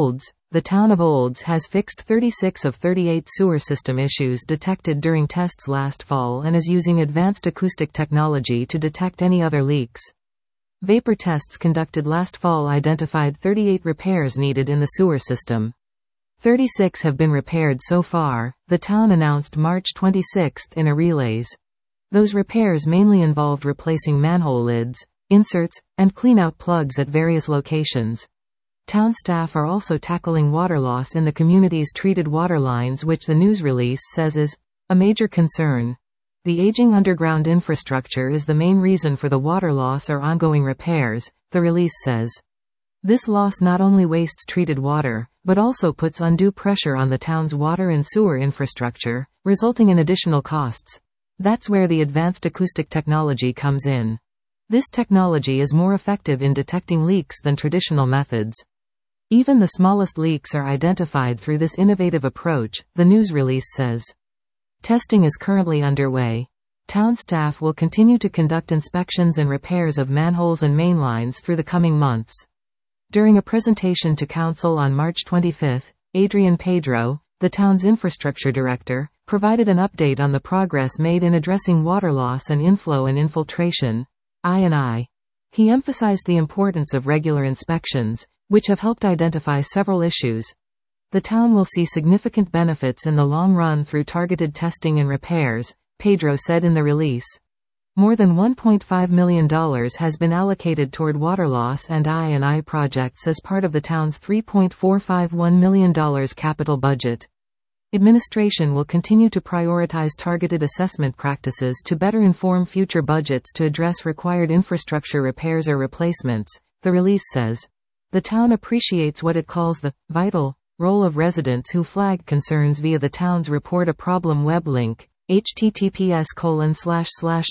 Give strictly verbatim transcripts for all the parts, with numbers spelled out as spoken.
Olds. The town of Olds has fixed thirty-six of thirty-eight sewer system issues detected during tests last fall and is using advanced acoustic technology to detect any other leaks. Vapor tests conducted last fall identified thirty-eight repairs needed in the sewer system. thirty-six have been repaired so far, the town announced March twenty-sixth in a release. Those repairs mainly involved replacing manhole lids, inserts, and cleanout plugs at various locations. Town staff are also tackling water loss in the community's treated water lines, which the news release says is a major concern. The aging underground infrastructure is the main reason for the water loss or ongoing repairs, the release says. This loss not only wastes treated water, but also puts undue pressure on the town's water and sewer infrastructure, resulting in additional costs. That's where the advanced acoustic technology comes in. This technology is more effective in detecting leaks than traditional methods. Even the smallest leaks are identified through this innovative approach, the news release says. Testing is currently underway. Town staff will continue to conduct inspections and repairs of manholes and mainlines through the coming months. During a presentation to council on March twenty-fifth, Adrian Pedro, the town's infrastructure director, provided an update on the progress made in addressing water loss and inflow and infiltration, I and I. He emphasized the importance of regular inspections, which have helped identify several issues. The town will see significant benefits in the long run through targeted testing and repairs, Pedro said in the release. More than one point five million dollars has been allocated toward water loss and I and I projects as part of the town's three point four five one million dollars capital budget. Administration will continue to prioritize targeted assessment practices to better inform future budgets to address required infrastructure repairs or replacements, the release says. The town appreciates what it calls the vital role of residents who flag concerns via the town's Report a Problem web link, https colon slash slash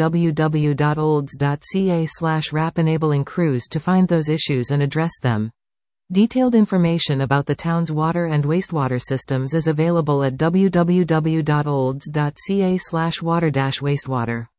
www dot olds dot ca slash rap enabling crews to find those issues and address them. Detailed information about the town's water and wastewater systems is available at www dot olds dot ca slash water dash wastewater.